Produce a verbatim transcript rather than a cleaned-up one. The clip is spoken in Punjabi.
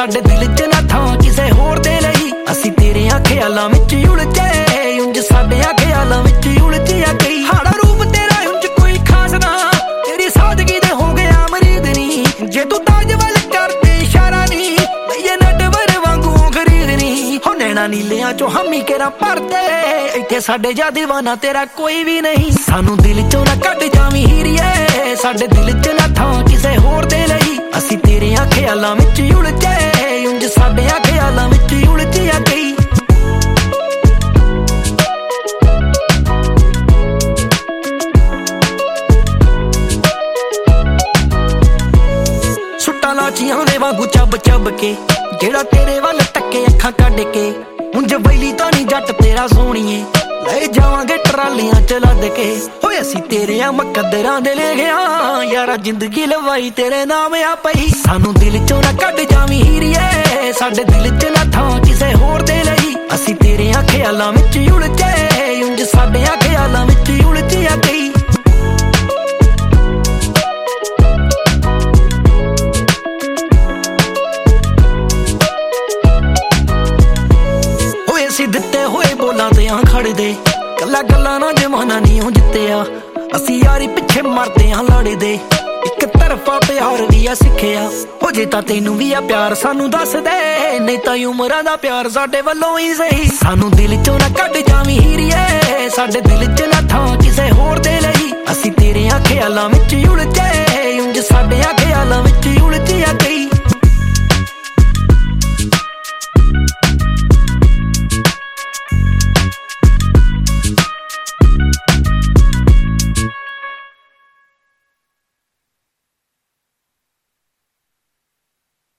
ਸਾਡੇ ਦਿਲ ਚ ਨਾ ਥਾਂ ਕਿਸੇ ਹੋਰ ਦੇ ਲਈ। ਅਸੀਂ ਤੇਰਿਆਂ ਖਿਆਲਾਂ ਵਿੱਚ ਉਲਝੇ ਉਂਝ ਸਾਡਿਆਂ ਖਿਆਲਾਂ ਵਿੱਚ ਉਲਝਿਆ ਕਈ। ਹਾੜਾ ਰੂਪ ਤੇਰਾ ਉਂਝ ਕੋਈ ਖਾਸ ਨਾ ਤੇਰੀ ਸਾਦਗੀ ਦੇ ਹੋ ਗਿਆ ਮਰੀਦ ਨੀ। ਜੇ ਤੂੰ ਤਾਜ ਵੱਲ ਕਰਦੇ ਇਸ਼ਾਰਾ ਨੀ ਲਈਏ ਨਟਵਰ ਵਾਂਗੂ ਖਰੀਦ ਨੀ। ਹੋ ਨੈਣਾ ਨੀਲਿਆਂ ਚੋਂ ਹਮੀ ਕੇਰਾ ਭਰਦੇ ਇੱਥੇ ਸਾਡੇ ਜਾ ਦੀਵਾਨਾ ਤੇਰਾ ਕੋਈ ਵੀ ਨਹੀਂ। ਸਾਨੂੰ ਦਿਲ ਚੋਂ ਨਾ ਕੱਢ ਜਾਵੀਂ ਹੀਰੀਏ ਸਾਡੇ ਦਿਲ ਚ ਨਾ ਥਾਂ ਕਿਸੇ ਹੋਰ ਦੇ ਲਈ। ਅਸੀਂ ਤੇਰਿਆਂ ਖਿਆਲਾਂ ਵਿੱਚ ਉਲਝੇ ਉਂਝ ਸਾਡਿਆਂ ਖਿਆਲਾਂ ਵਿੱਚ ਉਲਝਿਆ ਕਈ। ਸੁੱਟਾਂ ਲਾਚੀਆਂ ਦੇ ਵਾਂਗੂ ਚੱਬ ਚੱਬ ਕੇ ਜਿਹੜਾ ਤੇਰੇ ਵੱਲ ਤੱਕੇ ਅੱਖਾਂ ਕੱਢ ਕੇ। ਉਂਝ ਵੈਲੀ ਤਾਂ ਨੀ ਜੱਟ ਤੇਰਾ ਸੋਹਣੀਏ ਲੈ ਜਾਵਾਂਗੇ ਟਰਾਲੀਆਂ ਚ ਲੱਦ ਕੇ। ਹੋਏ ਅਸੀਂ ਤੇਰਿਆਂ ਮੁਕੱਦਰਾਂ ਦੇ ਲੈ ਗਿਆ ਯਾਰਾ ਜ਼ਿੰਦਗੀ ਲਵਾਈ ਤੇਰੇ ਨਾਮ ਆ ਪਈ। ਸਾਨੂੰ ਦਿਲ ਚੋਂ ਨਾ ਕੱਢ ਜਾਵੀਂ ਹੀਰੀਏ ਸਾਡੇ ਦਿਲ ਚ ਨਾ ਥਾਂ ਕਿਸੇ ਹੋਰ ਦੇ ਲਈ। ਅਸੀਂ ਤੇਰਿਆਂ ਖਿਆਲਾਂ ਵਿੱਚ ਉਲਝੇ ਉਂਝ ਸਾਡਿਆਂ ਖਿਆਲਾਂ ਵਿੱਚ ਉਲਝਿਆ ਕਈ। ਹੋਏ ਅਸੀਂ ਦਿੱਤੇ ਹੋਏ ਬੋਲਾਂ ਤੇ ਆ ਖੜਦੇ ਗੱਲਾਂ ਗੱਲਾਂ ਨਾ ਜਮਾਨਾ ਨੀ ਉਹ ਜਿੱਤਿਆ। ਅਸੀਂ ਯਾਰੀ ਪਿੱਛੇ ਮਰਦੇ ਆ ਲੜਦੇ ਇੱਕ ਤਰਫਾ ਪਿਆਰ ਵੀ ਆ ਸਿੱਖਿਆ। ਹੋ ਜੇ ਤਾਂ ਤੈਨੂੰ ਵੀ ਆ ਪਿਆਰ ਸਾਨੂੰ ਦੱਸ ਦੇ ਨਹੀਂ ਤਾਂ ਉਮਰਾਂ ਦਾ ਪਿਆਰ ਸਾਡੇ ਵੱਲੋਂ ਹੀ ਸਹੀ। ਸਾਨੂੰ ਦਿਲ ਚੋਂ ਨਾ ਕੱਢ ਜਾਵੀਂ ਹੀਰੀਏ ਸਾਡੇ ਦਿਲ ਚ ਨਾ ਥਾਂ ਕਿਸੇ ਹੋਰ ਦੇ ਲਈ। ਅਸੀਂ ਤੇਰਿਆਂ ਖਿਆਲਾਂ ਵਿੱਚ ਉਲਝੇ ਉਂਝ ਸਾਡਿਆਂ ਖਿਆਲਾਂ ਵਿੱਚ ਉਲਝੇ